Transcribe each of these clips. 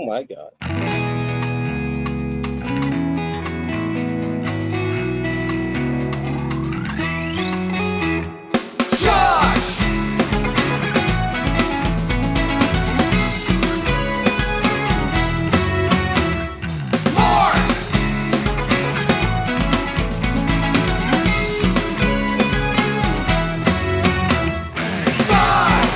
Oh my god. Josh! Mark! Sai!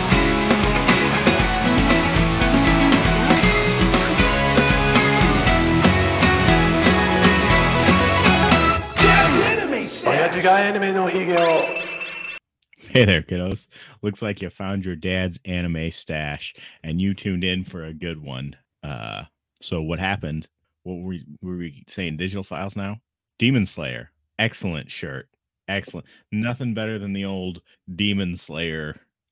Dad's Anime Stash! 親父がアニメのヒゲを Hey there, kiddos. Looks like you found your dad's anime stash and you tuned in for a good one. So what happened? What were we saying? Digital files now? Demon Slayer. Excellent shirt. Excellent. Nothing better than the old Demon Slayer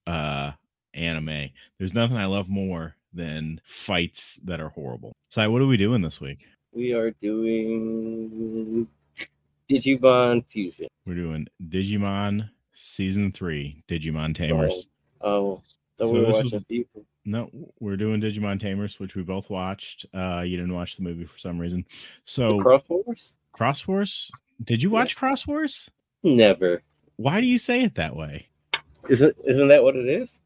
anime. There's nothing I love more than fights that are horrible. So what are we doing this week? We are doing Digimon Fusion. We're doing Digimon Season 3, Digimon Tamers. Oh, so So we're this watching was- people. No, we're doing Digimon Tamers, which we both watched. You didn't watch the movie for some reason. So Cross Wars? Cross Wars? Did you watch Cross Wars? Never. Why do you say it that way? Isn't that what it is?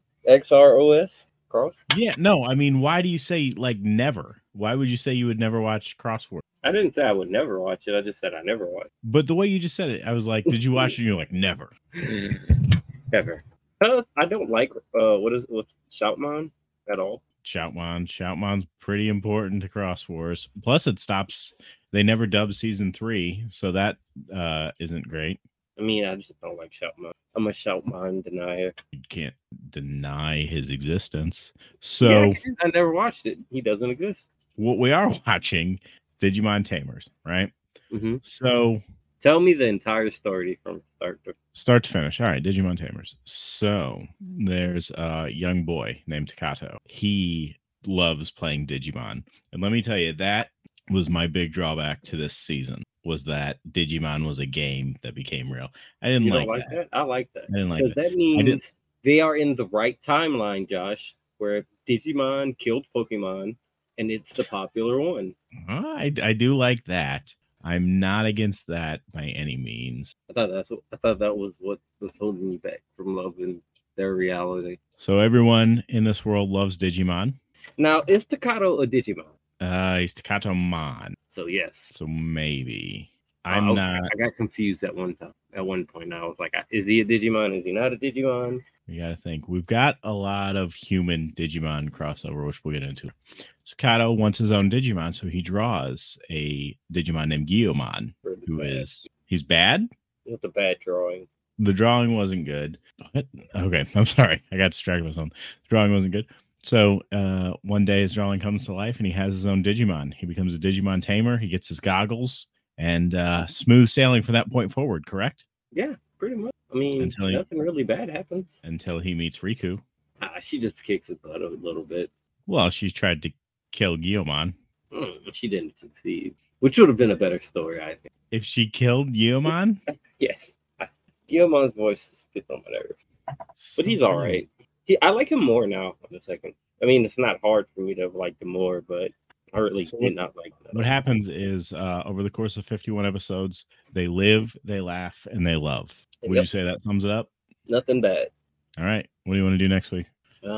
XROS? Cross? Yeah, no, I mean, why do you say like never? Why would you say you would never watch Cross Wars? I didn't say I would never watch it. I just said I never watched But the way you just said it, I was like, did you watch it? And you're like, never. it. Never. I don't like what's Shoutmon at all. Shoutmon's pretty important to Cross Wars. Plus, it stops. They never dubbed season 3, so that isn't great. I mean, I just don't like Shoutmon. I'm a Shoutmon denier. You can't deny his existence. So. Yeah, I never watched it. He doesn't exist. What we are watching, Digimon Tamers, right? Mm-hmm. So Tell me the entire story from start to finish. All right, Digimon Tamers. So there's a young boy named Takato. He loves playing Digimon. And let me tell you, that was my big drawback to this season, was that Digimon was a game that became real. I didn't You like don't like that. that? I like that. I didn't like Because that. that means they are in the right timeline, Josh, where Digimon killed Pokemon, and it's the popular one. I do like that. I'm not against that by any means. I thought that was what was holding you back from loving their reality. So everyone in this world loves Digimon. Now, is Takato a Digimon? He's Takatomon. So yes. So maybe. I got confused at one time. At one point, I was like, "Is he a Digimon? Is he not a Digimon?" We gotta think. We've got a lot of human Digimon crossover, which we'll get into. Takato wants his own Digimon, so he draws a Digimon named Guiomon, Really who bad. is he's bad. It's a bad drawing. The drawing wasn't good. What? Okay, I'm sorry. I got distracted with something. The drawing wasn't good. So one day his drawing comes to life and he has his own Digimon. He becomes a Digimon tamer. He gets his goggles and smooth sailing from that point forward, correct? Yeah, pretty much. I mean, nothing really bad happens. Until he meets Riku. She just kicks his butt a little bit. Well, she's tried to kill Guiomon. She didn't succeed, which would have been a better story, I think. If she killed Guiomon? Yes. Guillomon's voice gets on my nerves. But he's all right. I like him more now on the second. I mean, it's not hard for me to like him more, but I really did not like him. What happens is over the course of 51 episodes, they live, they laugh, and they love. Would you say that sums it up? Nothing bad. All right. What do you want to do next week?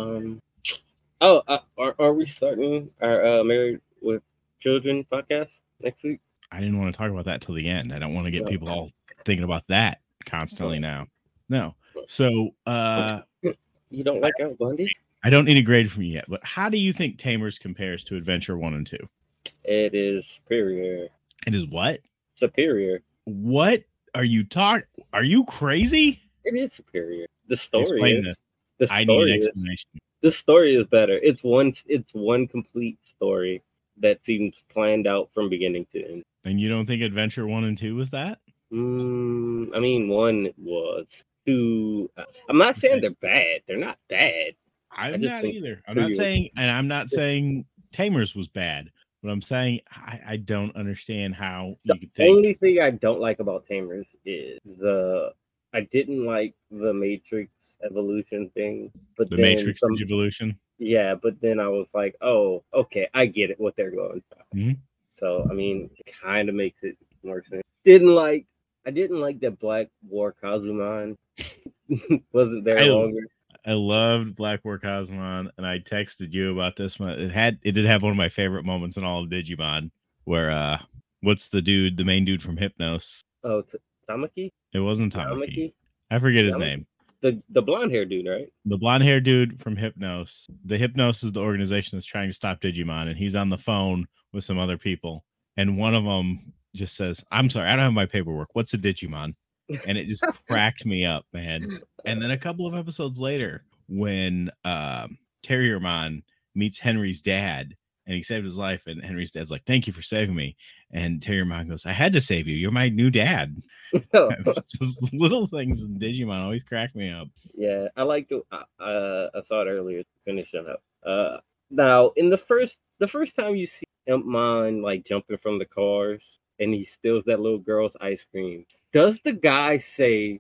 Are we starting our Married with Children podcast next week? I didn't want to talk about that till the end. I don't want to get people all thinking about that constantly now. No. So you don't like Al Bundy? I don't need a grade from you yet, but how do you think Tamers compares to Adventure 1 and 2? It is superior. It is what? Superior. What are you talking? Are you crazy? It is superior. The story Explain is. this. The I story need an is. explanation. The story is better. It's one complete story that seems planned out from beginning to end. And you don't think Adventure 1 and 2 was that? I mean, 1 was. 2. I'm not saying they're bad. They're not bad. I'm not either. I'm not saying, and I'm not saying Tamers was bad, but I'm saying I don't understand how you could think. The only thing I don't like about Tamers is I didn't like the Matrix evolution thing. But the Matrix evolution? Yeah, but then I was like, oh, okay, I get it what they're going for. Mhm. So I mean, it kind of makes it more sense. I didn't like that Black War Kazumon wasn't there I longer. I loved Black War Cosmon, and I texted you about this one. It did have one of my favorite moments in all of Digimon, where what's the main dude from Hypnos? Oh, Tamaki, It wasn't Tamaki. Yamaki, I forget his Yamaki, name. the blonde hair dude, right? The blonde hair dude from Hypnos. The Hypnos is the organization that's trying to stop Digimon, and he's on the phone with some other people, and one of them just says, "I'm sorry, I don't have my paperwork. What's a Digimon?" And it just cracked me up, man. And then a couple of episodes later, when Terriermon meets Henry's dad, and he saved his life, and Henry's dad's like, "Thank you for saving me," and Terriermon goes, "I had to save you. You're my new dad." Little things in Digimon always crack me up. Yeah, I like the. I saw it earlier. Finishing up. Now in the first time you see Impmon like jumping from the cars, and he steals that little girl's ice cream. Does the guy say,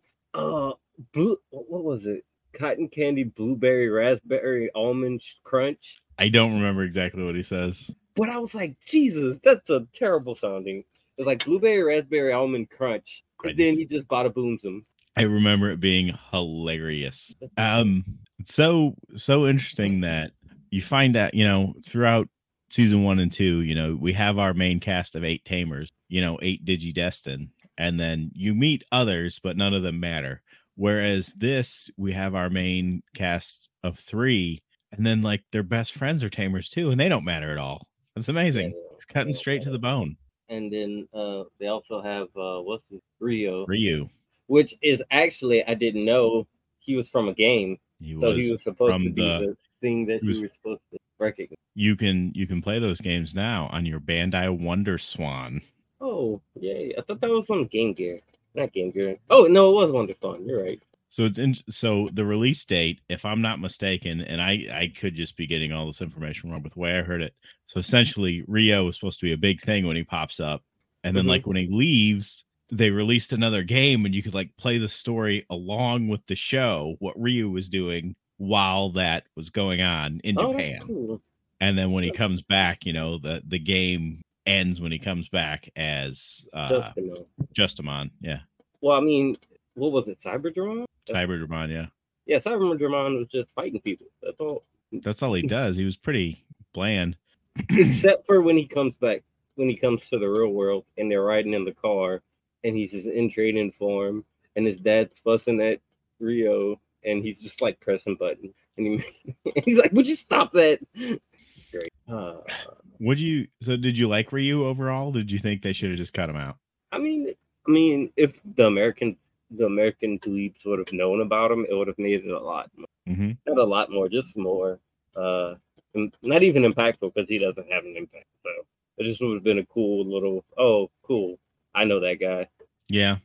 blue? What was it? Cotton candy, blueberry, raspberry, almond crunch? I don't remember exactly what he says. But I was like, Jesus, that's a terrible sounding. It's like blueberry, raspberry, almond crunch, and then he just bada booms them. I remember it being hilarious. It's so interesting that you find out, throughout season 1 and 2, we have our main cast of 8 tamers, 8 Digidestin, and then you meet others, but none of them matter. Whereas this, we have our main cast of 3, and then like their best friends are tamers too, and they don't matter at all. That's amazing. Yeah, It's cutting straight to the bone. And then they also have what's his Rio, Ryu. which is actually I didn't know he was from a game. He So was he was supposed from to be the thing that he was- you were supposed to recognize. You can play those games now on your Bandai Wonder Swan. Oh, yay. I thought that was on Game Gear. Not Game Gear. Oh, no, it was WonderFun. You're right. So so the release date, if I'm not mistaken, and I could just be getting all this information wrong with the way I heard it. So essentially, Rio was supposed to be a big thing when he pops up, and then Mhm. like when he leaves, they released another game, and you could like play the story along with the show, what Ryu was doing while that was going on in Oh, Japan. that's cool. And then when he comes back, the game ends when he comes back as Just to know. Justamon. Yeah. Well, I mean, what was it? Cyberdramon? Cyberdramon, yeah. Yeah, Cyberdramon was just fighting people. That's all. That's all he does. He was pretty bland. Except for when he comes back, when he comes to the real world and they're riding in the car and he's just in training form and his dad's fussing at Rio and he's just like pressing buttons and he's like, "Would you stop that?" It's great. Did you like Ryu overall? Did you think they should have just cut him out? I mean, if the American plebes would have known about him, it would have made it a lot more. Mm-hmm. Not a lot more, just more. Not even impactful because he doesn't have an impact. So it just would have been a cool little. Oh, cool! I know that guy. Yeah.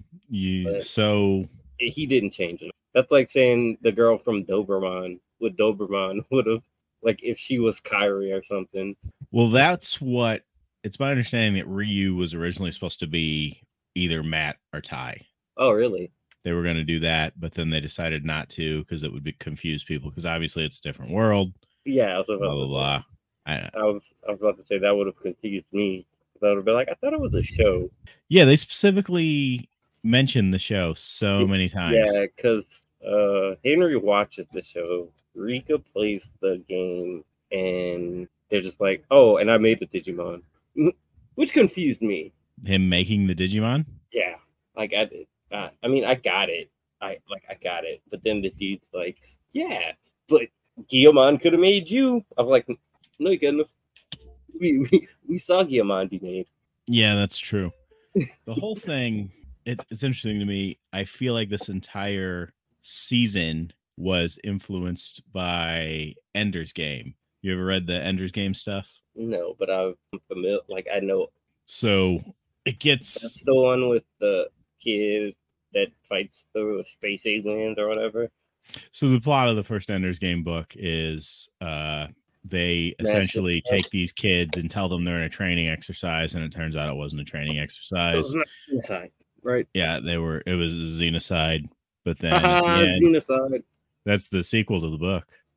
He didn't change it. That's like saying the girl from Doberman would have, like, if she was Kyrie or something. Well, that's what it's my understanding that Ryu was originally supposed to be either Matt or Tai. Oh, really? They were going to do that, but then they decided not to because it would confuse people. Because obviously it's a different world. Yeah, I was about Blah blah to blah. say. I was about to say that would have confused me. I would have been like, I thought it was a show. Yeah, they specifically mentioned the show so many times. Yeah, because Henry watches the show. Rika plays the game, and they're just like, "Oh, and I made the Digimon," which confused me. Him making the Digimon? Yeah, like I did. I mean, I got it. I got it. But then the dude's like, "Yeah, but Guillemon could have made you." I was like, "No, you couldn't have." We saw Guillemon be made. Yeah, that's true. The whole thing, it's interesting to me. I feel like this entire season was influenced by Ender's Game. You ever read the Ender's Game stuff? No, but I'm familiar. Like, I know. So it gets That's the one with the kid that fights the space aliens or whatever. So the plot of the first Ender's Game book is they essentially take these kids and tell them they're in a training exercise, and it turns out it wasn't a training exercise. Inside, right? Yeah, it was a Xenocide, but then at the end, Xenocide. that's the sequel to the book.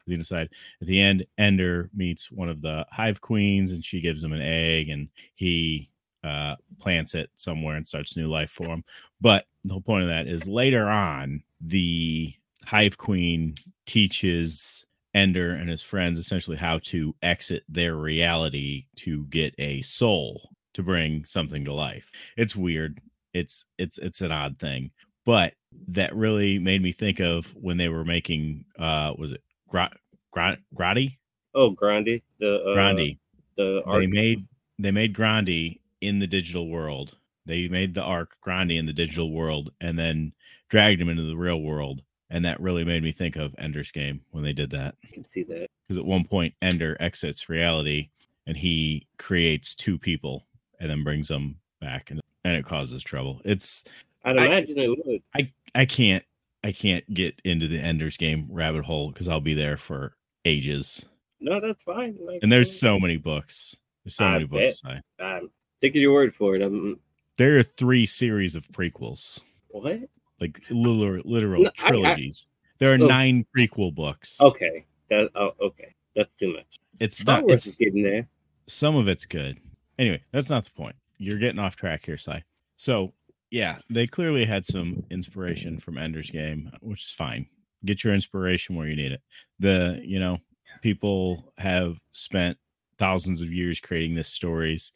Xenocide. At the end, Ender meets one of the Hive Queens, and she gives him an egg, and he plants it somewhere and starts new life for him. But the whole point of that is later on, the Hive Queen teaches Ender and his friends essentially how to exit their reality to get a soul to bring something to life. It's weird. It's an odd thing, but that really made me think of when they were making was it Grandi? Oh, Grandi. Grandi. The arc. They made Grandi in the digital world. They made the arc Grandi in the digital world and then dragged him into the real world. And that really made me think of Ender's Game when they did that. I can see that. Because at one point, Ender exits reality and he creates two people and then brings them back, and it causes trouble. I'd imagine it would. I can't get into the Ender's Game rabbit hole because I'll be there for ages. No, that's fine. And there's so many books. There's so many books. I'm taking your word for it. There are 3 series of prequels. What? Like literal trilogies. There are 9 prequel books. Okay. Okay. That's too much. It's Star not. Wars is getting there. Some of it's good. Anyway, that's not the point. You're getting off track here, Cy. So, yeah, they clearly had some inspiration from Ender's Game, which is fine. Get your inspiration where you need it. People have spent thousands of years creating these stories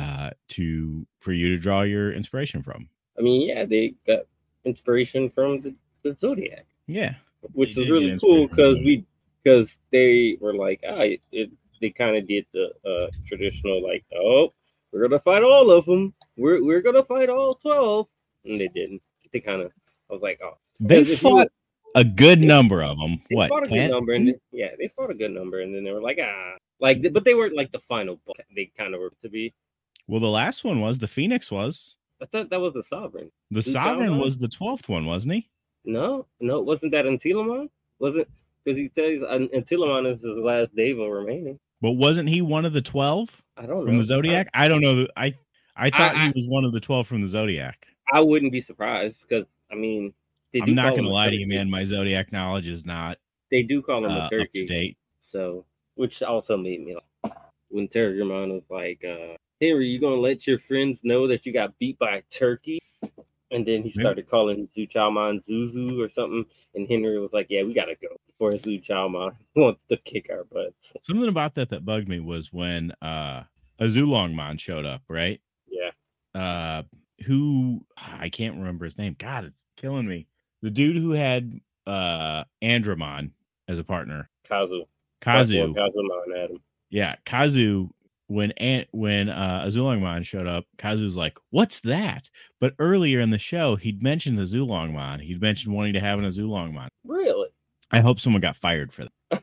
for you to draw your inspiration from. I mean, yeah, they got inspiration from the Zodiac. Yeah, which is really cool because they were like, they kind of did the traditional like, oh, we're gonna fight all of them. We're gonna fight all 12, and they didn't. They kind of, I was like, oh, they fought a good number of them. What? Fought a good number, and they fought a good number, and then they were like, but they weren't like the final boss. They kind of were to be. Well, the last one was the Phoenix was. I thought that was the Sovereign. The Sovereign was the 12th one, wasn't he? No, wasn't that Antilamon? Wasn't, because he says Antilamon is his last Devo remaining. But wasn't he one of the 12? I don't know. From the Zodiac? I don't know. I thought he was one of the 12 from the Zodiac. I wouldn't be surprised because, I mean, I'm not going to lie to you, man. My Zodiac knowledge is not. They do call him a turkey. Up to date. So, which also made me like, when Terrormon was like, Henry, you going to let your friends know that you got beat by a turkey? And then he started calling Zuchalmon Zuzu or something. And Henry was like, yeah, we got to go before Zuchalmon wants to kick our butts. Something about that bugged me was when Azulongmon showed up, right? Yeah. Who, I can't remember his name. God, it's killing me. The dude who had Andromon as a partner. Kazu. Kazumon had him. Yeah, Kazu. When Azulongmon showed up, Kazu's like, "What's that?" But earlier in the show, he'd mentioned the Azulongmon. He'd mentioned wanting to have an Azulongmon. Really? I hope someone got fired for that.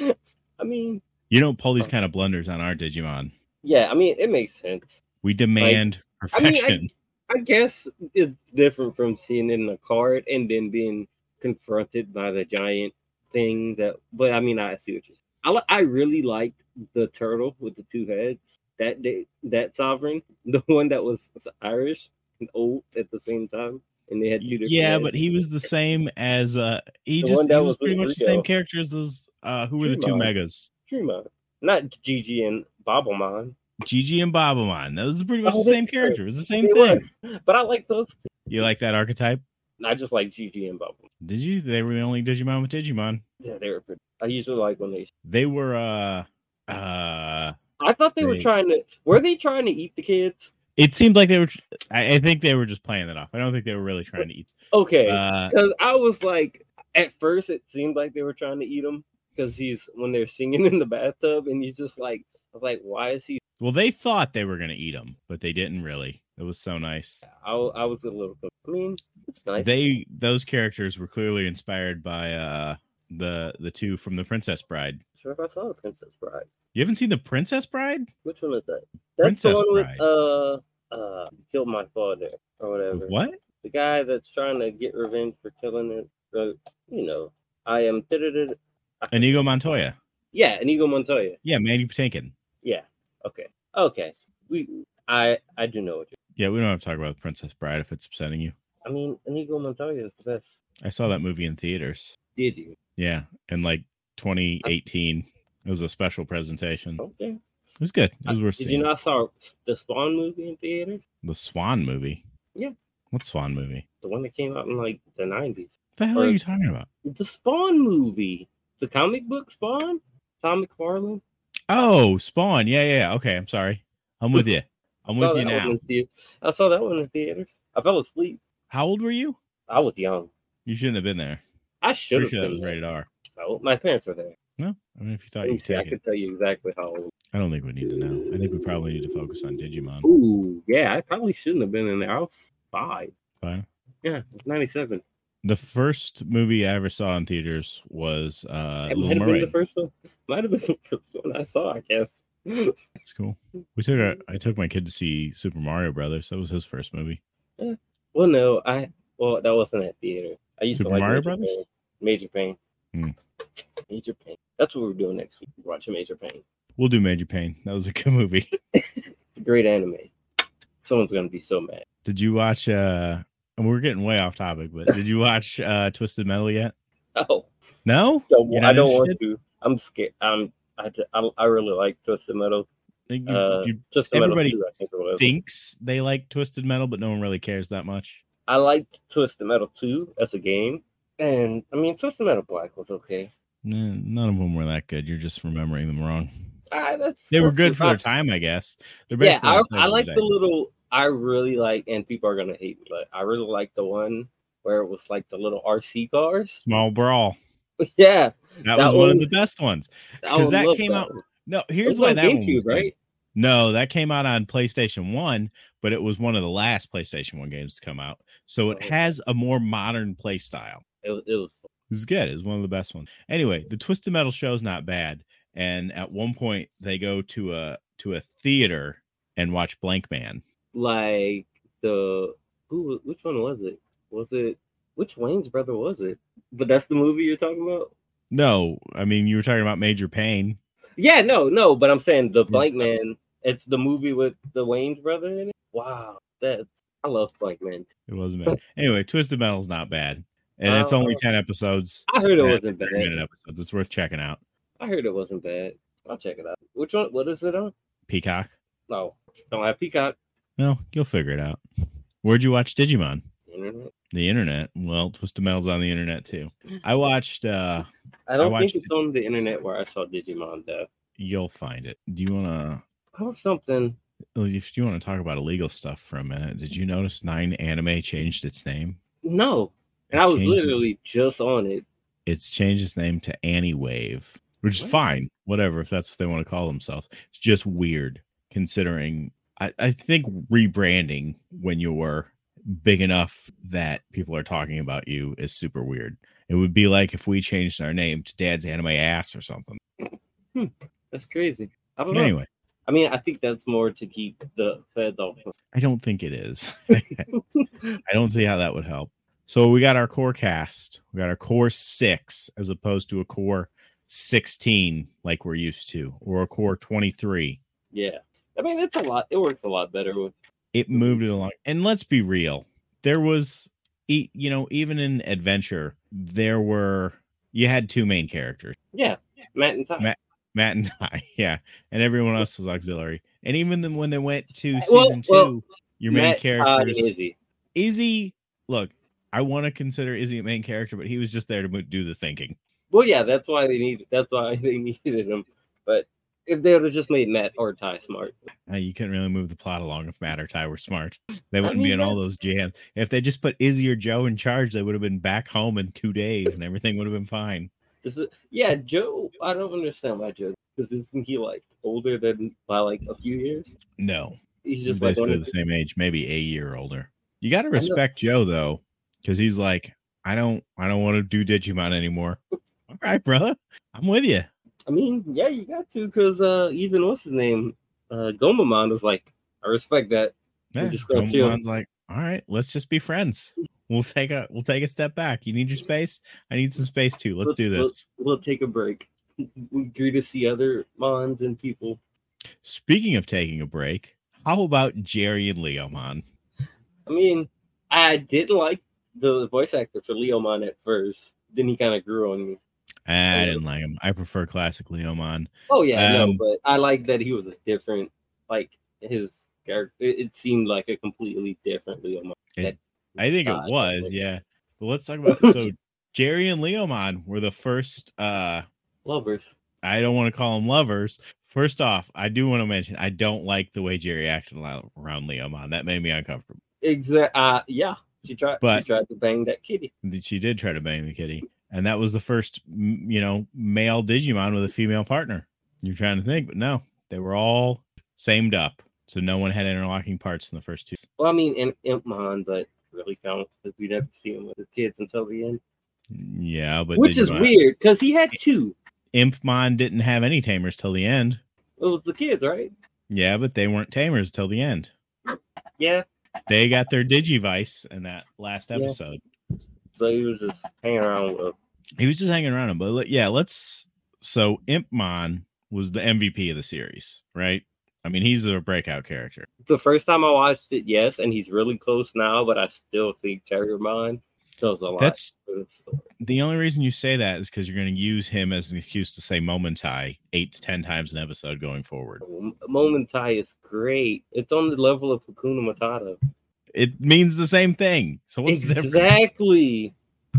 I mean, you don't pull these kind of blunders on our Digimon. Yeah, I mean, it makes sense. We demand perfection. I guess it's different from seeing it in a card and then being confronted by the giant thing. But I mean, I see what you're saying. I really liked the turtle with the 2 heads. That Sovereign, the one that was Irish and old at the same time, and they had 2 different. Yeah, heads. But he was the same as he was pretty much the same character as those. Who were the 2 megas? Tremon, not Gigi and Bobblemon. Gigi and Bobblemon. That was pretty much the same character. It was the same thing. Were. But I like those. You like that archetype? I just like Gigi and Bobblemon. Did you? They were the only Digimon with Digimon. Yeah, they were pretty. I usually like when they were. I thought they were trying to. Were they trying to eat the kids? It seemed like they were. I think they were just playing it off. I don't think they were really trying to eat. Okay, because I was like, at first it seemed like they were trying to eat him because when they're singing in the bathtub and he's just like, I was like, why is he? Well, they thought they were going to eat him, but they didn't really. It was so nice. I was a little. I mean, it's nice. Those characters were clearly inspired by the 2 from the Princess Bride. Sure, if I saw the Princess Bride. You haven't seen the Princess Bride? Which one is that? That's Princess the one Bride. with Killed My Father or whatever. What? The guy that's trying to get revenge for killing it. I am. Inigo Montoya. Yeah, Inigo Montoya. Yeah, Mandy Patinkin. Yeah. Okay. I do know what you're. Yeah, we don't have to talk about the Princess Bride if it's upsetting you. I mean, Inigo Montoya is the best. I saw that movie in theaters. Did you? Yeah, and like 2018. It was a special presentation. Okay. It was good. It was worth Did seeing. you not saw the Spawn movie in theaters? The Swan movie? Yeah. What Swan movie? The one that came out in like the 90s. What the hell are you talking about? The Spawn movie. The comic book Spawn? Tom McFarlane? Oh, Spawn. Yeah. Okay, I'm sorry. I'm with you. I'm with you now. I saw that one in theaters. I fell asleep. How old were you? I was young. You shouldn't have been there. I should have Pretty sure that been was there. rated R. No, my parents were there. No, I mean, if you thought you could I take it. could tell you exactly how old. I don't think we need to know. I think we probably need to focus on Digimon. Ooh, yeah, I probably shouldn't have been in there. I was 5. Fine. Yeah, it was 97. The first movie I ever saw in theaters was It Little might have been Mermaid. the first one. Might have been the first one I saw, I guess. That's cool. I took my kid to see Super Mario Brothers. That was his first movie. Well, no, that wasn't at theater. I used Super to like Mario Major Brothers? Pain. Major Pain. Hmm. Major Pain. That's what we're doing next week. Watching Major Pain. We'll do Major Pain. That was a good movie. It's a great anime. Someone's gonna be so mad. Did you watch and we're getting way off topic, but did you watch Twisted Metal yet? Oh, No? so You're I not don't want interested? to. I'm scared. I really like Twisted Metal. Twisted everybody Metal 2, I think it was. thinks they like Twisted Metal, but no one really cares that much. I liked Twisted Metal 2 as a game, and I mean Twisted Metal Black was okay. None of them were that good. You're just remembering them wrong. They were good for their time, I guess. They're Yeah, basically like I like today. the little. I really like, and people are gonna hate me, but I really like the one where it was like the little RC cars. Small Brawl. Yeah, That was one of the best ones. Because that love came out. one. No, It here's was why on that one was GameCube, good. right? No, that came out on PlayStation 1, but it was one of the last PlayStation 1 games to come out. So it Oh. has a more modern play style. It was fun. It was good. It was one of the best ones. Anyway, the Twisted Metal show is not bad. And at one point, they go to a theater and watch Blank Man. Like which one was it? Which Wayne's brother was it? But that's the movie you're talking about? No, I mean you were talking about Major Pain. Yeah, no, but I'm saying the Blank Yes. Man. It's the movie with the Wayne's brother in it. Wow, I love Blank Man. It wasn't bad. Anyway, Twisted Metal's not bad, and it's only 10 episodes. I heard it and wasn't bad. 30-minute episodes. It's worth checking out. I heard it wasn't bad. I'll check it out. Which one? What is it on? Peacock. No, don't have Peacock. Well, you'll figure it out. Where'd you watch Digimon? Internet. The internet. Well, Twisted Metal's on the internet too. I watched. I don't watched think it's on the internet where I saw Digimon though. You'll find it. Do you want to? Or something. If you want to talk about illegal stuff for a minute, did you notice 9 Anime changed its name? No, and It I was changed literally just on it. It's changed its name to Anywave, which is What? fine. Whatever, if that's what they want to call themselves. It's just weird considering. I think rebranding when you're big enough that people are talking about you is super weird. It would be like if we changed our name to Dad's Anime Ass or something. That's crazy. I don't know. Anyway, I mean, I think that's more to keep the feds off. I don't think it is. I don't see how that would help. So we got our core cast. We got our core 6 as opposed to a core 16 like we're used to, or a core 23. Yeah, I mean, it's a lot. It works a lot better with. It moved it along. And let's be real. There was, even in Adventure, you had 2 main characters. Yeah, Matt and Ty. Matt and Ty, yeah. And everyone else was auxiliary. And even then when they went to Well, season 2, your main Matt, Ty, and characters... Izzy. Izzy, look, I want to consider Izzy a main character, but he was just there to do the thinking. Well, yeah, that's why they needed him. But if they would have just made Matt or Ty smart, You couldn't really move the plot along if Matt or Ty were smart. They wouldn't mean, be in all those jams. If they just put Izzy or Joe in charge, they would have been back home in 2 days and everything would have been fine. Joe. I don't understand why Joe. Because isn't he like older than by like a few years? No, He's he's just like basically the same age, maybe a year older. You got to respect Joe though, because he's like, I don't want to do Digimon anymore. All right, brother, I'm with you. I mean, yeah, you got to, because even what's his name, Gomamon was like, I respect that. Yeah, just gonna chill. Gomamon's like, all right, let's just be friends. We'll take a step back. You need your space. I need some space too. Let's do this. We'll take a break. We agree to see other Mons and people. Speaking of taking a break, how about Jerry and Leomon? I mean, I didn't like the voice actor for Leomon at first. Then he kind of grew on me. I didn't like him. I prefer classic Leomon. Oh yeah, no, Um, but I like that he was a different, like his character. It seemed like a completely different Leomon. I think it was, yeah. But let's talk about so Jerry and Leomon were the first lovers. I don't want to call them lovers. First off, I do want to mention I don't like the way Jerry acted around Leomon. That made me uncomfortable. Yeah. She tried But to bang that kitty. she did try to bang the kitty. And that was the first, male Digimon with a female partner. You're trying to think, but no, they were all samed up. So no one had interlocking parts in the first two. Well, I mean, Impmon, but really don't, because we never see him with his kids until the end. Yeah, but which is weird because he had two. Impmon didn't have any tamers till the end. It was the kids, right? Yeah, but they weren't tamers till the end. Yeah. They got their Digivice in that last episode. Yeah. So he was just hanging around with. He was just hanging around him. But yeah, so Impmon was the MVP of the series, right? I mean, he's a breakout character. The first time I watched it, yes, and he's really close now, but I still think Terriermon does a lot. That's for the story. The only reason you say that is because you're going to use him as an excuse to say Momentai 8 to 10 times an episode going forward. Momentai is great. It's on the level of Hakuna Matata. It means the same thing. So what's the difference? Exactly.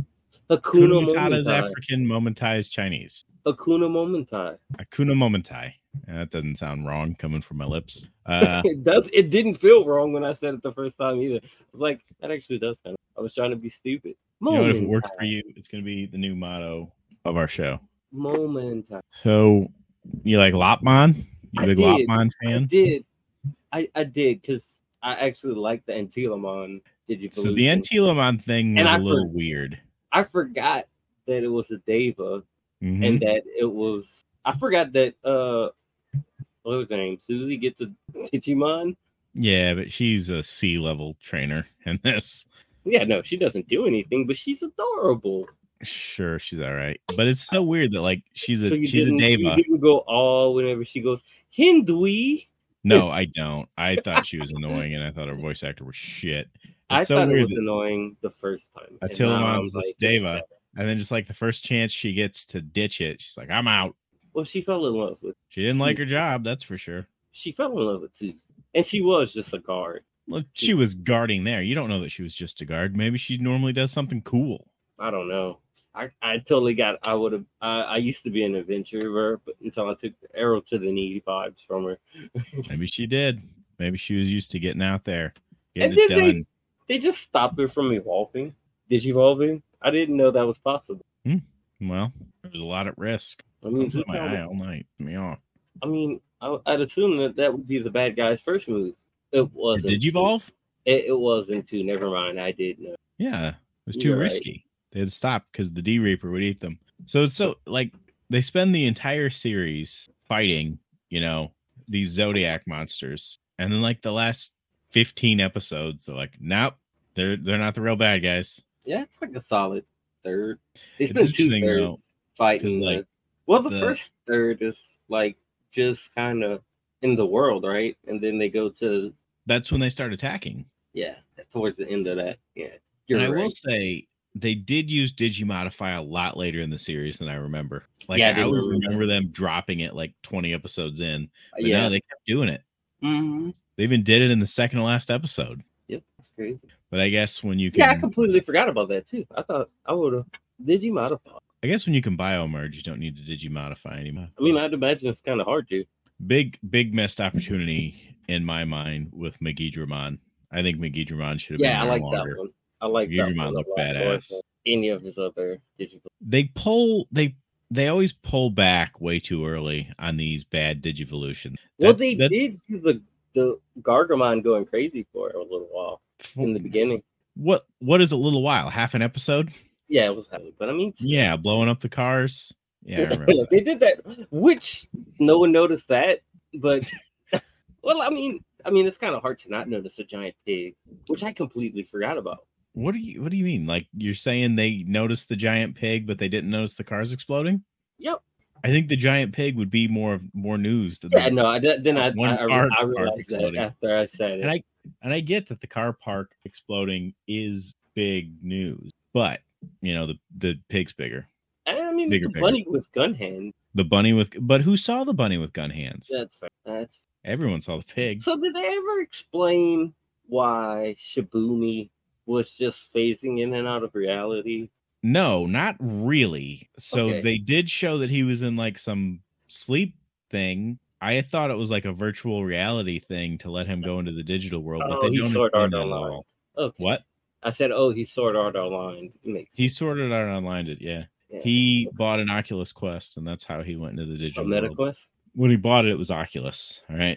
Hakuna Matata is Momentai. African, Momentai is Chinese. Hakuna Momentai. Hakuna Momentai. That doesn't sound wrong coming from my lips. It does. It didn't feel wrong when I said it the first time either. I was like, that actually does kind of. I was trying to be stupid. You know what, if it works for you, it's going to be the new motto of our show. Momentai. So, you like Lopmon? You a big Lopmon fan? I did because I actually like the Antilamon. So the Antilamon thing was a little weird. I forgot that it was a Deva and that it was. I forgot that what was her name? Susie gets a Digimon. Yeah, but she's a C-level trainer in this. Yeah, no, she doesn't do anything, but she's adorable. Sure, she's all right, but it's so weird that like she's a Deva. You didn't go all whenever she goes Hindui. No, I don't. I thought she was annoying, and I thought her voice actor was shit. I thought it was annoying the first time. Atilamon's this Deva, and then just like the first chance she gets to ditch it, she's like, "I'm out." Well, she fell in love with. She didn't like her job, that's for sure. She fell in love with Susie, and she was just a guard. Well, she was guarding there. You don't know that she was just a guard. Maybe she normally does something cool. I don't know. I totally got. I used to be an adventurer, but until I took the arrow to the knee vibes from her. Maybe she did. Maybe she was used to getting out there, getting it done. They just stopped her from evolving. Digivolving. I didn't know that was possible. Well, there was a lot at risk. I mean, my eye all night. Me off. I mean, I'd assume that would be the bad guy's first move. It wasn't. Did you evolve? It wasn't too. Never mind. I did know. Yeah, it was too risky. Right. They had to stop because the D Reaper would eat them. So it's so like they spend the entire series fighting, these Zodiac monsters, and then like the last 15 episodes, they're like, nope, they're not the real bad guys. Yeah, it's like a solid third. They spent 2 thirds fighting. Like, the first third is like just kind of in the world, right? And then they go to. That's when they start attacking. Yeah, towards the end of that. Yeah, and I will say they did use Digimodify a lot later in the series than I remember. Like I always remember them dropping it like 20 episodes in. But no, they kept doing it. Mm-hmm. They even did it in the second to last episode. Yep, that's crazy. But I guess when you can... Yeah, I completely forgot about that too. I thought I would have Digimodify. I guess when you can biomerge, you don't need to Digimodify anymore. I mean, I'd imagine it's kind of hard to. Big missed opportunity in my mind with Megidramon. I think Megidramon should have been there longer. That one. I like Megidramon that one. Looked badass. Any of his other Digimon. They always pull back way too early on these bad Digivolutions. Well, they did do the Gargamon going crazy for a little while in the beginning. What is a little while? Half an episode? Yeah, it was heavy, but I mean, yeah, blowing up the cars. Yeah, I remember they did that, which no one noticed that. But well, I mean, it's kind of hard to not notice a giant pig, which I completely forgot about. What do you mean? Like you're saying they noticed the giant pig, but they didn't notice the cars exploding? Yep. I think the giant pig would be more news than I realized that after I said it. And I get that the car park exploding is big news, but the pig's bigger. I mean, Bigger, it's a bunny with gun hand. But who saw the bunny with gun hands? That's fair. Everyone saw the pig. So did they ever explain why Shibumi was just phasing in and out of reality? No, not really. So Okay. they did show that he was in like some sleep thing. I thought it was like a virtual reality thing to let him go into the digital world, but Oh, they he don't Sword explain Art that at Online. all. Okay. What? I said, oh, he Sword Art Online. He sorted out online it, yeah. Yeah. He bought an Oculus Quest, and that's how he went into the A digital world. MetaQuest? When he bought it, it was Oculus. All right.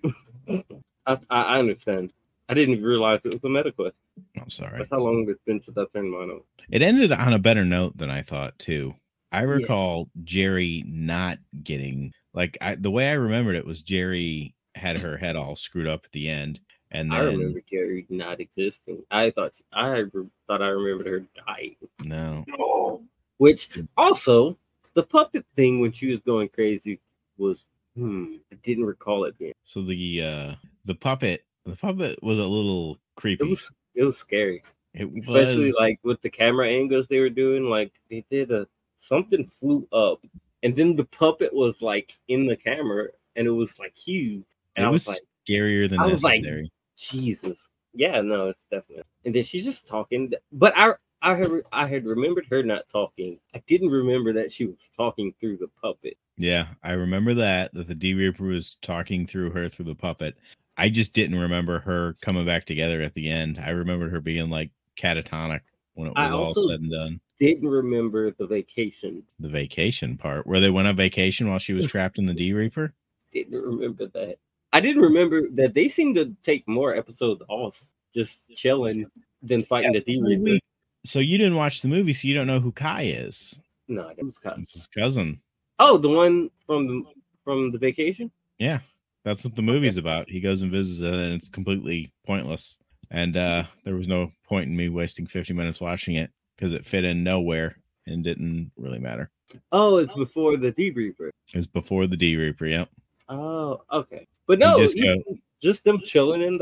I understand. I didn't even realize it was a MetaQuest. I'm sorry. That's how long it's been since I turned mine on. It ended on a better note than I thought too. I recall Jerry not getting the way I remembered it was Jerry had her head all screwed up at the end, and then I remember Jerry not existing. I thought I remembered her dying. No. Which also the puppet thing when she was going crazy was I didn't recall it being. So the puppet was a little creepy. It was scary. It Especially was like with the camera angles they were doing, like they did something flew up and then the puppet was like in the camera and it was like huge. And it was scarier than necessary. Like, Jesus. Yeah, no, it's definitely. And then she's just talking. But I had remembered her not talking. I didn't remember that she was talking through the puppet. Yeah, I remember that the D Reaper was talking through her through the puppet. I just didn't remember her coming back together at the end. I remembered her being like catatonic when it was all said and done. Didn't remember the vacation. The vacation part where they went on vacation while she was trapped in the D Reaper. Didn't remember that. I didn't remember that they seemed to take more episodes off just chilling than fighting the D Reaper. So you didn't watch the movie, so you don't know who Kai is. No, that was Kai. It's his cousin. Oh, the one from the vacation? Yeah, that's what the movie's about. He goes and visits it, and it's completely pointless. And there was no point in me wasting 50 minutes watching it because it fit in nowhere and didn't really matter. Oh, it's before the D Reaper. It was before the D Reaper, yep. Oh, okay. But no, just them chilling in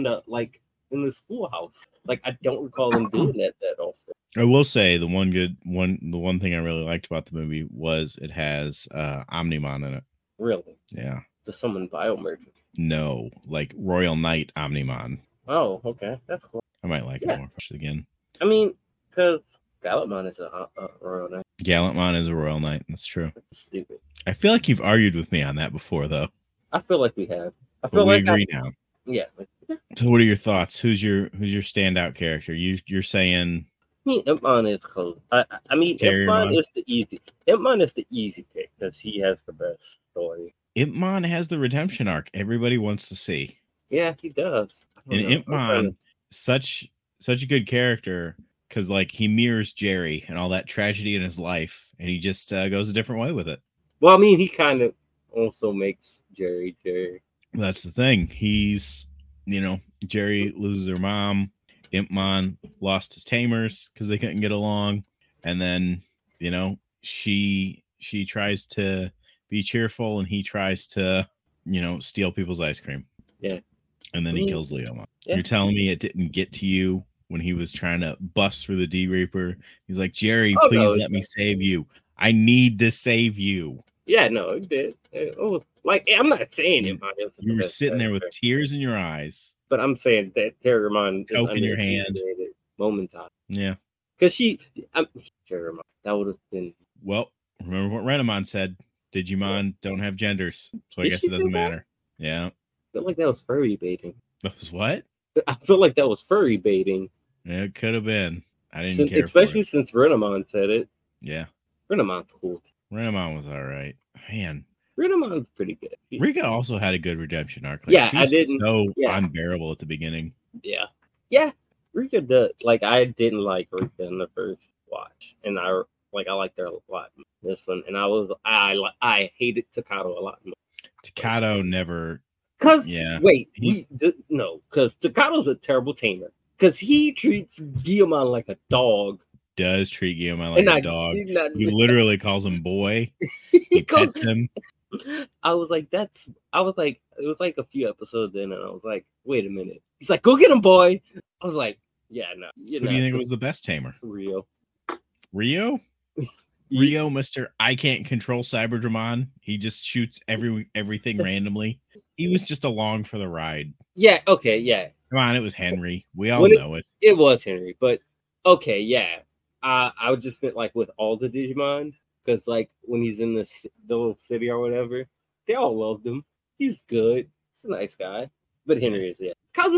the schoolhouse. Like I don't recall them doing that often. I will say the one thing I really liked about the movie was it has Omnimon in it. Really? Yeah. To summon Biomerchant. No, like Royal Knight Omnimon. Oh, okay. That's cool. I might like it more again. I mean, because Gallantmon is a Royal Knight. Gallantmon is a Royal Knight. That's true. That's stupid. I feel like you've argued with me on that before, though. I feel like we have. We agree now. Yeah. So, what are your thoughts? Who's your standout character? You're saying? I mean, Impmon is close. I mean, Impmon is the easy. Impmon is the easy pick because he has the best story. Impmon has the redemption arc everybody wants to see. Yeah, he does. And Impmon, such a good character because like he mirrors Jerry and all that tragedy in his life, and he just goes a different way with it. Well, I mean, he kind of also makes Jerry. That's the thing. He's, Jerry loses her mom. Impmon lost his tamers because they couldn't get along, and then she tries to be cheerful, and he tries to steal people's ice cream. Yeah, and then he kills Leomon. Yeah. You're telling me it didn't get to you when he was trying to bust through the D Reaper? He's like, Jerry, please let me save you. I need to save you. Yeah, no, it did. Oh, like I'm not saying Impmon is. You were sitting there with tears in your eyes, but I'm saying that Terramon coke in your hand. Momentan. Yeah, because Terramon. That would have been. Well, remember what Renamon said. Digimon don't have genders, so I guess it doesn't matter. Yeah. I feel like that was furry baiting. That was what? I feel like that was furry baiting. Yeah, it could have been. I didn't care. Especially since Renamon said it. Yeah. Renamon's cool. Renamon was all right. Man. Renamon's pretty good. Rika also had a good redemption arc. Like, she was so unbearable at the beginning. Yeah. Yeah. Rika did. Like, I didn't like Rika in the first watch. And I liked her a lot in this one. And I hated Takato a lot more. Takato never. Because Takato's a terrible tamer. Because he treats Guillemon like a dog. Does treat Guillemon like a dog. He literally calls him boy. He pets him. I was like, it was like a few episodes in, and I was like, wait a minute. He's like, go get him, boy. I was like, yeah, no. Who do you think was the best tamer? Rio. Rio? Rio, Mr. I can't control Cyberdramon. He just shoots everything randomly. He was just along for the ride. Yeah, okay, yeah. Come on, it was Henry. We all When know it. it was Henry, but okay, yeah. I would just meant like with all the Digimon, because like when he's in the little city or whatever, they all loved him. He's good. He's a nice guy. But Henry is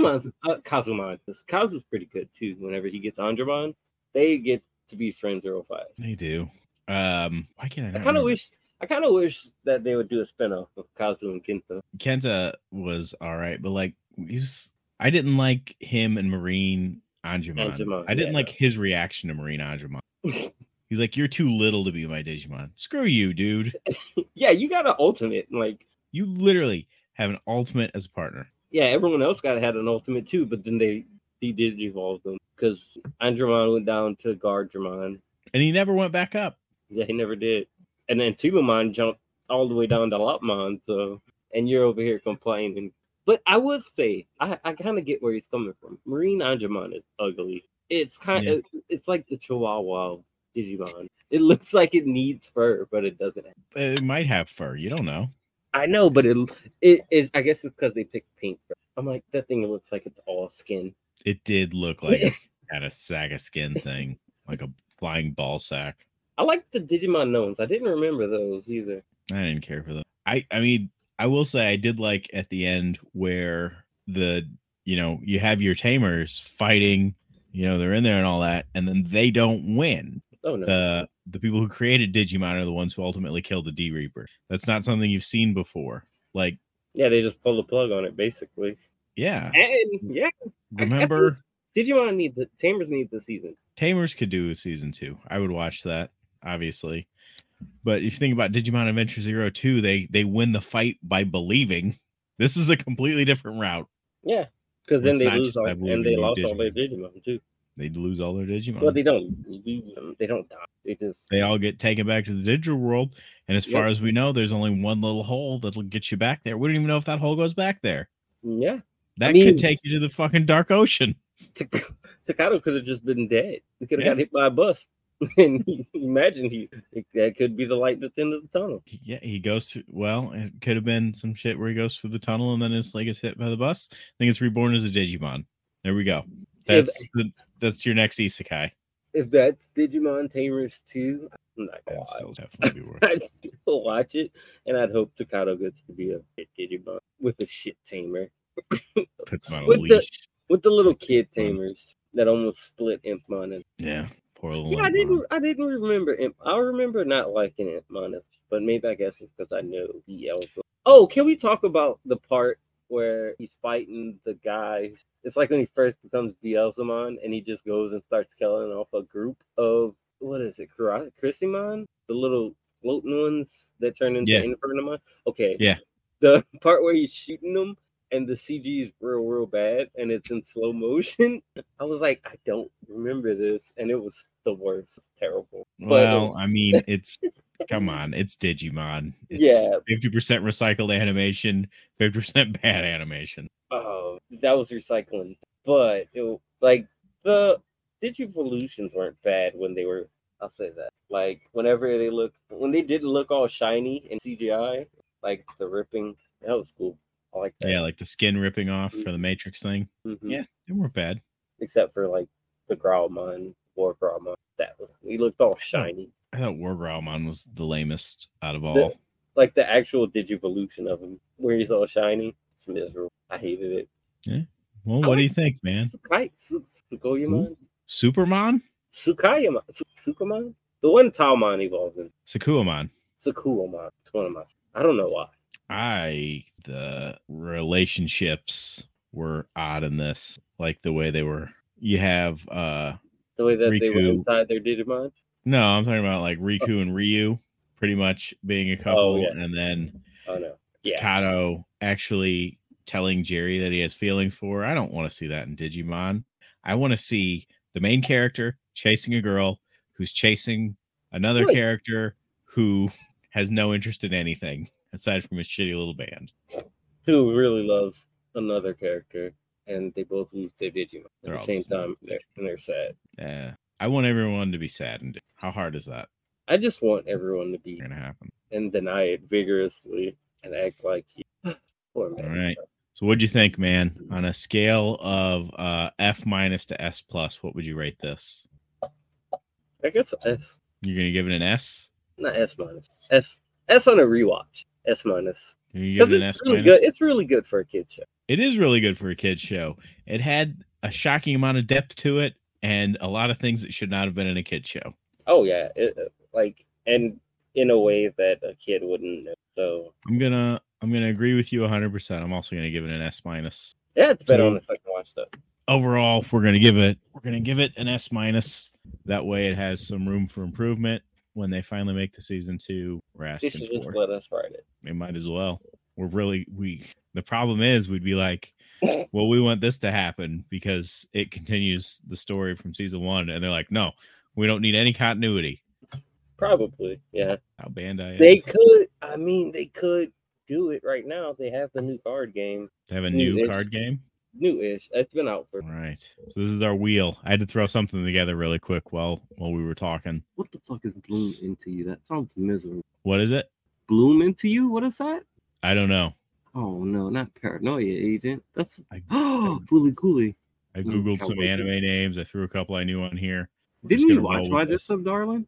Kazu's pretty good too. Whenever he gets Andromon, they get to be friends real fast. They do. Why can't I? I kind of wish that they would do a spinoff of Kazu and Kenta. Kenta was all right, but like I didn't like him and Marine Angemon. I didn't like his reaction to Marine Angemon. He's like, "You're too little to be my Digimon. Screw you, dude." Yeah, you got an ultimate. Like you literally have an ultimate as a partner. Yeah, everyone else had an ultimate too, but then he did evolve them because Andromon went down to Guardramon, and he never went back up. Yeah, he never did. And then Tubamon jumped all the way down to Lopmon. So, and you're over here complaining. But I would say I kind of get where he's coming from. Marine Angemon is ugly. It's it's like the Chihuahua Digimon. It looks like it needs fur, but it doesn't. It might have fur. You don't know. I know, but it is. I guess it's because they picked paint. I'm like, that thing looks like it's all skin. It did look like it had a sack of skin thing, like a flying ball sack. I like the Digimon gnomes. I didn't remember those either. I didn't care for them. I mean, I will say I did like at the end where you have your tamers fighting, they're in there and all that, and then they don't win. Oh no. The people who created Digimon are the ones who ultimately killed the D-Reaper. That's not something you've seen before. Like, yeah, they just pull the plug on it, basically. Yeah. And yeah. Remember, Digimon Tamers need the season. Tamers could do a season 2. I would watch that, obviously. But if you think about Digimon Adventure 02, they win the fight by believing. This is a completely different route. Yeah. Because then they lose all, and they lost all their Digimon too. They lose all their Digimon. Well, they don't lose them. They don't die. They all get taken back to the digital world. And as far as we know, there's only one little hole that'll get you back there. We don't even know if that hole goes back there. Yeah. That could take you to the fucking dark ocean. Takado could have just been dead. He could have got hit by a bus. And imagine that could be the light at the end of the tunnel. Yeah, he goes to, it could have been some shit where he goes through the tunnel and then his leg gets hit by the bus. I think it's reborn as a Digimon. There we go. That's your next isekai. If that's Digimon Tamers 2, I'm not gonna still definitely be worth it. I'd watch it, and I'd hope Takado gets to be a Digimon with a shit tamer. Puts him on a leash. With the little kid tamers that almost split Impmon. Yeah, poor little. Yeah, I didn't remember Imp. I remember not liking Impmon, but maybe I guess it's because I know Elsa. Oh, can we talk about the part where he's fighting the guy? It's like when he first becomes Beelzemon and he just goes and starts killing off a group of, what is it, Chrysimon? The little floating ones that turn into Infernomon? Okay. Yeah. The part where he's shooting them and the CG is real bad and it's in slow motion. I was like, I don't remember this. And it was the worst. It's terrible. Well, I mean, it's... Come on, it's Digimon. It's 50% recycled animation, 50% bad animation. Oh, that was recycling. But the Digivolutions weren't bad when they were, I'll say that. Like when they didn't look all shiny in CGI, like the ripping, that was cool. I like that. Yeah, like the skin ripping off for the Matrix thing. Mm-hmm. Yeah, they weren't bad. Except for like the Growlmon, War Growlmon. He looked all shiny. I thought War Growlmon was the lamest out of all. The actual Digivolution of him, where he's all shiny. It's miserable. I hated it. Yeah. Well, what do you think, man? Sukoyamon? Supermon? Sukamon? The one Taomon evolves in. Sakuamon. It's one of my. I don't know why. The relationships were odd in this. Like the way they were. You have the way that Riku. They were inside their Digimon? No, I'm talking about like Riku and Ryu pretty much being a couple, and then Takado actually telling Jerry that he has feelings for her. I don't want to see that in Digimon. I want to see the main character chasing a girl who's chasing another character who has no interest in anything aside from his shitty little band. Who really loves another character, and they both lose their Digimon at the same time, and they're sad. Yeah. I want everyone to be sad. And how hard is that? I just want everyone to be Gonna happen. and deny it vigorously and act like you. Poor man. All right. So what'd you think, man? On a scale of F- to S+, what would you rate this? I guess S. You're gonna give it an S? Not S minus. S on a rewatch. S minus. You're gonna give it an It's S-? really good. It's really good for a kid show. It is really good for a kid's show. It had a shocking amount of depth to it and a lot of things that should not have been in a kid's show. Oh yeah, and in a way that a kid wouldn't know. So I'm gonna agree with you 100%. I'm also gonna give it an S-. yeah, it's better So- on the second watch though. Overall, we're gonna give it an S-. That way it has some room for improvement when they finally make the season 2. We're They asking should just for. let us write it. They might as well. The problem is we'd be like, well, we want this to happen because it continues the story from season 1, and they're like, no, we don't need any continuity. Probably, yeah. How Bandai They is. could. I mean, they could do it right now. They have the new card game, They have a new New-ish. card game. new-ish. It's been out for. All right. So this is our wheel. I had to throw something together really quick while we were talking. What the fuck is Bloom into you? That sounds miserable. What is it? Bloom into you? What is that? I don't know. Oh no, not paranoia agent. That's I- Fooly Cooly. I googled some Cowboy anime names. I threw a couple I knew on here. Didn't gonna you roll watch with My this. This Up, Darling?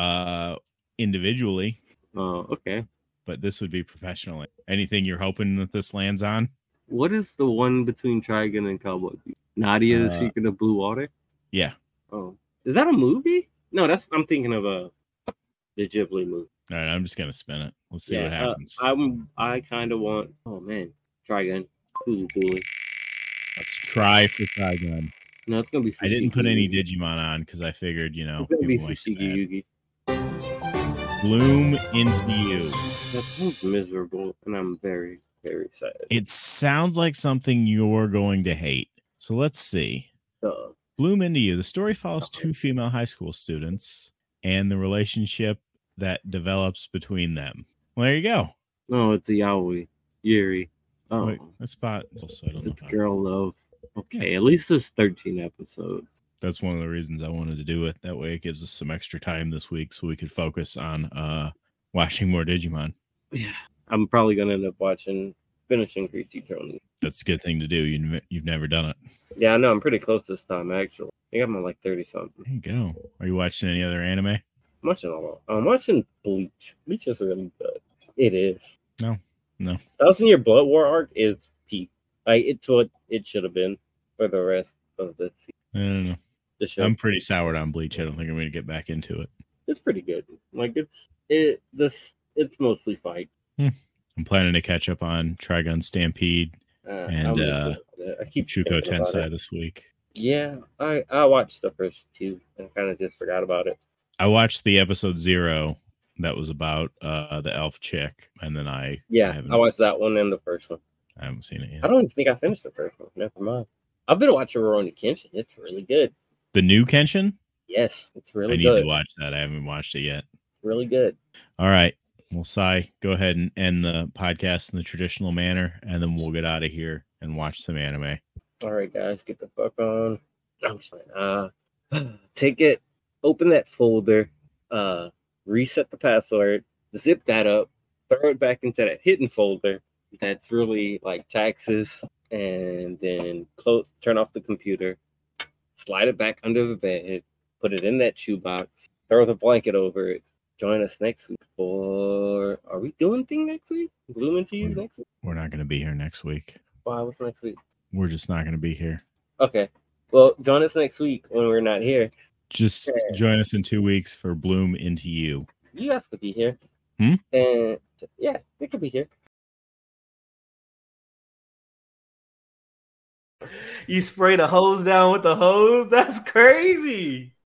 Individually, Oh, okay. but this would be professionally. Anything you're hoping that this lands on? What is the one between Trigun and Cowboy Bebop? Nadia, the Secret of Blue Water? Yeah. Oh, is that a movie? No, I'm thinking of the Ghibli movie. All right, I'm just gonna spin it. Let's see what happens. I kind of want. Oh man, Trigun, Fooly. Let's try for Trigun. No, it's gonna be. I didn't put any Fushigi. Digimon on because I figured, It's gonna be people might be Fushigi mad. Yugi. Bloom into you. That sounds miserable, and I'm very, very sad. It sounds like something you're going to hate. So let's see. Duh. Bloom into you. The story follows 2 female high school students and the relationship that develops between them. Well, there you go. No, it's a Yaoi. Yuri. Oh, Wait, that's about. So I don't know it's how- girl love. Okay, at least it's 13 episodes. That's one of the reasons I wanted to do it. That way it gives us some extra time this week so we could focus on watching more Digimon. Yeah, I'm probably gonna end up finishing Great Teacher Oni. That's a good thing to do. You've never done it. Yeah, I know. I'm pretty close this time, actually. I think I'm on like 30 something. There you go. Are you watching any other anime? I'm watching Bleach. Bleach is really good. It is. No. 1,000-Year Blood War arc is peak. Like it's what it should have been for the rest of the I don't know. the show. I'm pretty soured on Bleach. I don't think I'm going to get back into it. It's pretty good. Like it's mostly fight. I'm planning to catch up on Trigun Stampede and I keep Shuko thinking about Tensei it. this week. Yeah, I watched the first 2 and kind of just forgot about it. I watched the episode 0 that was about the elf chick, and then I haven't- I watched that one and the first one. I haven't seen it yet. I don't even think I finished the first one. Never mind. I've been watching Rurouni Kenshin. It's really good. The new Kenshin? Yes, it's really I need good. to watch that. I haven't watched it yet. It's really good. All right. Well, Sai, go ahead and end the podcast in the traditional manner, and then we'll get out of here and watch some anime. All right, guys, get the fuck on. I'm just playing. Take it, open that folder, reset the password, zip that up, throw it back into that hidden folder. That's really like taxes, and then turn off the computer, slide it back under the bed, put it in that shoebox, throw the blanket over it. Join us next week for. Are we doing thing next week? Bloom into you next week? We're not going to be here next week. Why? What's next week? We're just not going to be here. Okay. Well, join us next week when we're not here. Just join us in 2 weeks for Bloom into you. You guys could be here. Hmm? And yeah, they could be here. You spray the hose down with the hose? That's crazy.